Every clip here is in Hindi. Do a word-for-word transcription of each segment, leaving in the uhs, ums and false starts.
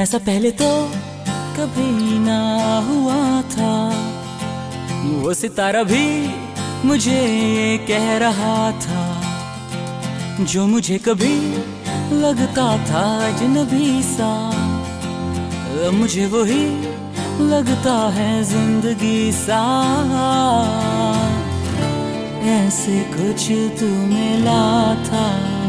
ऐसा पहले तो कभी ना हुआ था। वो सितारा भी मुझे कह रहा था, जो मुझे कभी लगता था अजनबी सा, अब मुझे वही लगता है जिंदगी सा। ऐसे कुछ तू मिला था,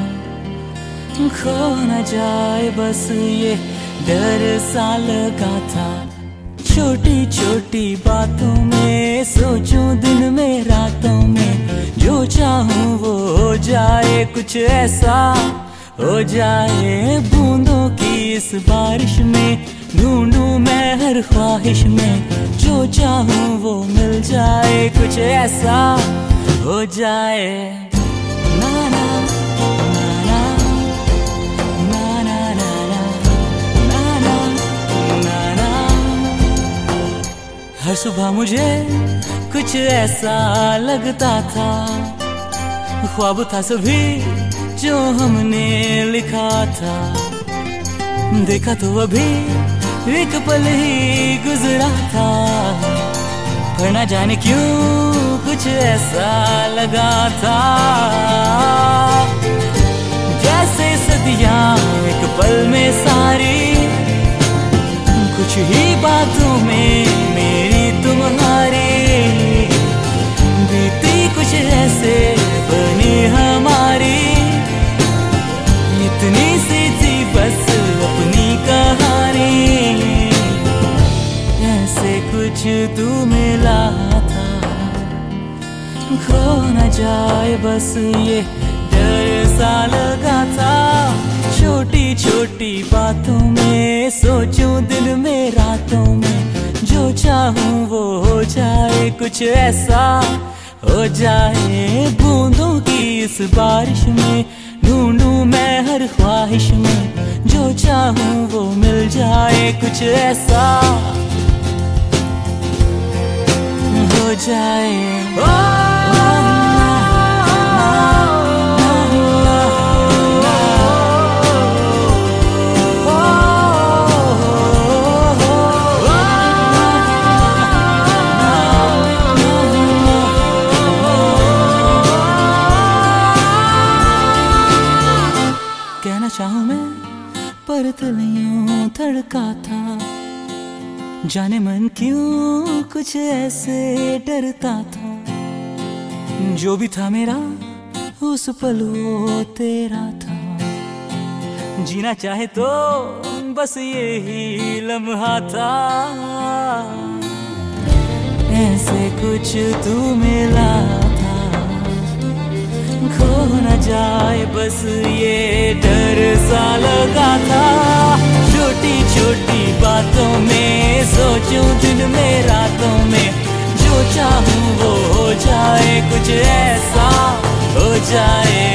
खो न जाए बस ये डर सा लगा था। छोटी छोटी बातों में सोचूं दिन में रातों में, जो चाहूं वो हो जाए कुछ ऐसा हो जाए। बूंदों की इस बारिश में ढूंढूं मैं हर ख्वाहिश में, जो चाहूं वो मिल जाए कुछ ऐसा हो जाए। ना ना ना ना ना ना ना ना ना ना। हर सुबह मुझे कुछ ऐसा लगता था, ख्वाब था सभी जो हमने लिखा था। देखा तो अभी एक पल ही गुजरा था, पर ना जाने क्यों कुछ ऐसा लगा था। जैसे सदियां एक पल में सारी, कुछ ही बातों में मेरी तुम्हारी बीती कुछ ऐसे बनी हमारी। इतनी सी थी बस अपनी कहानी, ऐसे कुछ तू मिला था, खो न जाए बस ये डर सा लगा था। छोटी छोटी बातों में सोचूं दिन में रातों में, जो चाहूं वो हो जाए कुछ ऐसा हो जाए। बूंदों की इस बारिश में ढूंढूं मैं हर ख्वाहिश में, जो चाहूं वो मिल जाए कुछ ऐसा हो जाए। ओ कहना चाहूं मैं पर दिल यूं धड़का था, जाने मन क्यों कुछ ऐसे डरता था। जो भी था मेरा उस पल वो तेरा था, जीना चाहे तो बस यही लम्हा था। ऐसे कुछ तू मिला था, खो न जाए बस ये डर सा लगा था। छोटी छोटी बातों में सोचूं दिन में रातों में, जो चाहूं वो हो जाए कुछ ऐसा हो जाए।